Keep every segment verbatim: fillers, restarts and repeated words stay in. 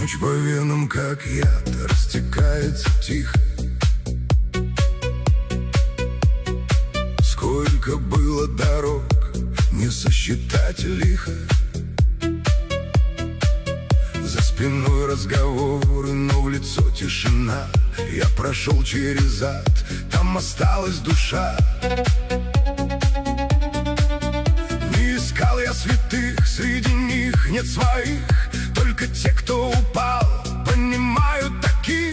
Ключ по венам, как яд, растекается тихо. Сколько было дорог, не сосчитать лихо. За спиной разговоры, но в лицо тишина. Я прошел через ад, там осталась душа. Не искал я святых, среди них нет своих. Только те, кто упал, понимают таких.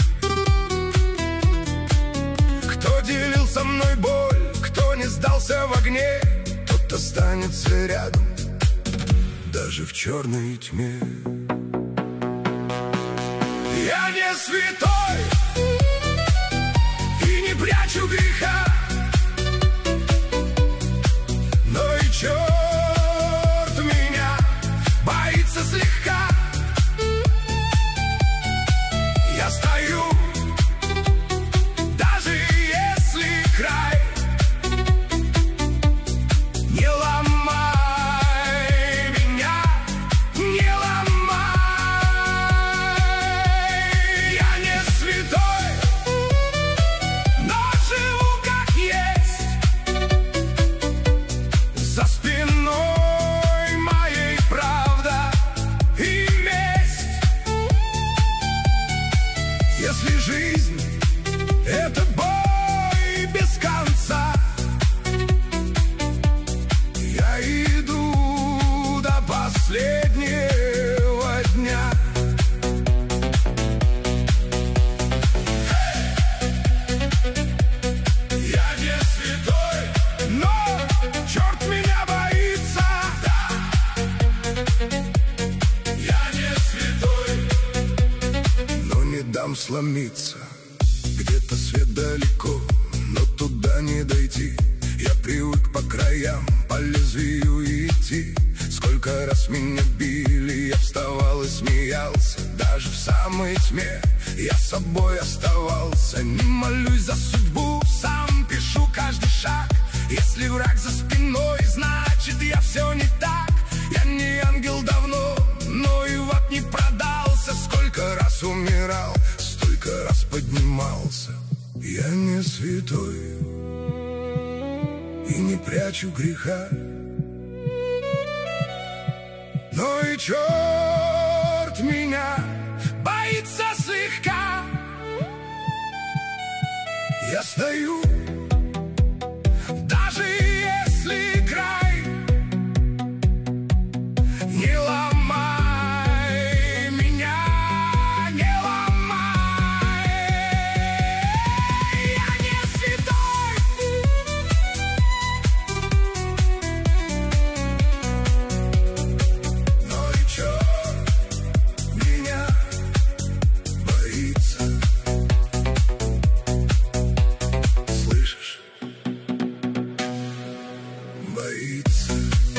Кто делил со мной боль, кто не сдался в огне, тот останется рядом, даже в черной тьме. Я не святой и не прячу греха, но и черт меня боится слегка. Я стою, даже если край. Не ломай меня, не ломай. Я не святой, но живу как есть. За спиной моей правда и месть. Если жизнь — это бой без конца, я иду до последнего дня. Я не святой, но черт меня боится. Я не святой, но не дам сломиться. Где-то свет далеко, но туда не дойти. Я привык по краям, по лезвию идти. Сколько раз меня били, я вставал и смеялся. Даже в самой тьме я собой оставался. Не молюсь за судьбу, сам пишу каждый шаг. Если враг за спиной, значит я все не так. Я не ангел давно, но и в ад не продался. Сколько раз умирал, столько раз поднимался. Я не святой и не прячу греха, но и черт меня боится слегка. Я стою, даже если край. Не ломай меня, не ломай. Я не святой, но и черт меня боится. Слышишь? Боится.